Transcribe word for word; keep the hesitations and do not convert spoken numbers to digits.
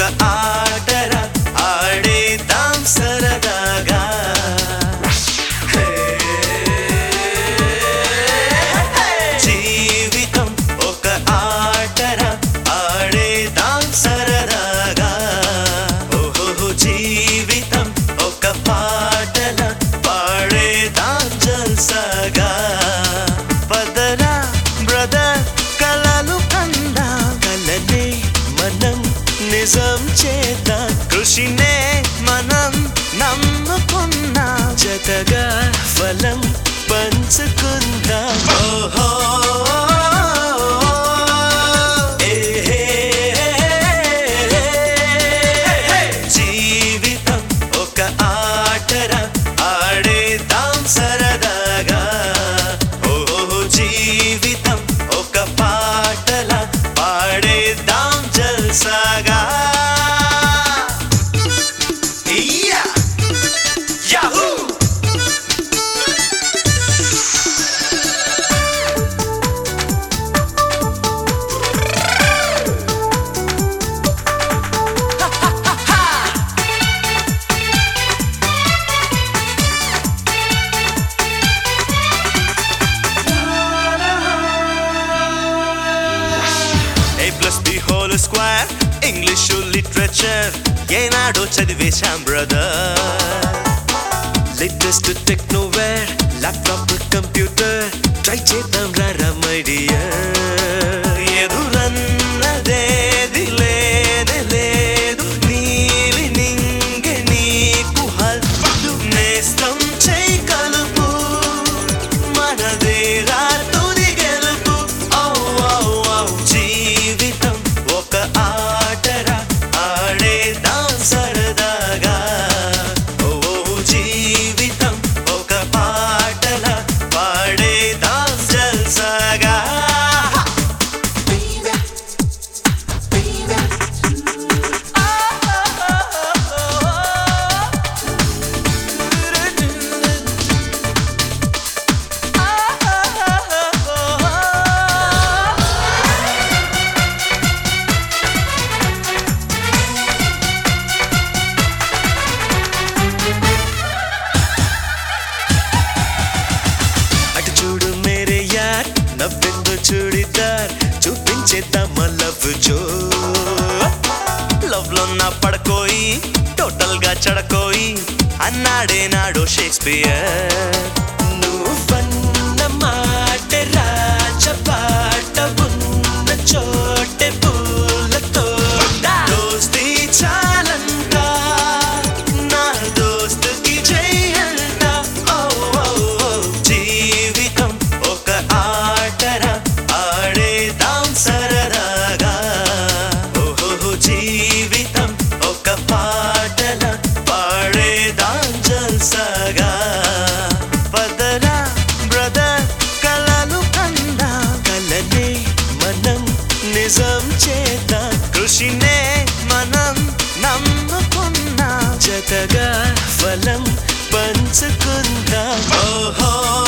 ఆటరా ఆడేద్దాం సరదాగా జీవితం ఒక ఆటరా ఆడేద్దాం సరదాగా ఓహో జీవితం ఒక పాటల పాడేద్దాం జల్సాగా పదరా బ్రదర్ కలలు కందా కలనే మనం నిజం చేద్దాం కృషినే మనం నమ్ముకున్నా జతగా ఫలం పంచుకుందాం ఓహో జీవితం ఒక ఆటరా ఆడేద్దాం సరదాగా ఓహో జీవితం ఒక పాటల పాడేద్దాం జల్సాగా A plus B whole square English literature ఏనాడో చదివేశాం brother latest technoware laptop computer try చేద్దాం రా మై డియర్ ఎదురన్నదేది లేనే లేదు నీలి నింగే నీకు హల్లు నేస్తం చేయి కలుపు మనదేరా తుది గెలుపు ఔ ఔ ఔ జీవితం ఒక ఆటరా ఆడేద్దాం సరదాగా ఓ జీవితం ఒక పాటల పాడేద్దాం జల్సాగా అటు చూడు మేరే యార్ నవ్వెందు చూడిదార్ చూపించేద్దాం లవ్ జో లవ్ లో నా పడకోయి టోటల్ గా చడకోయి అన్నాడే నాడో షేక్స్పియర్ నువ్వన్న మాట రాజపాట ఉన్న చోటే పూలతో దోస్తీ చాలంట నా దోస్తుకి జయంట ఓ ఓ ఓ జీవితం ఒక ఆటరా ఆడేద్దాం సరదాగా ఓహో జీవితం ఒక పాటల పాడేద్దాం జల్సాగా పదరా బ్రదర్ కలలు కందా కలనే మనం నిజం చేద్దాం కృషినే మనం నమ్ముకున్నా జతగా ఫలం పంచుకుందాం ఓహో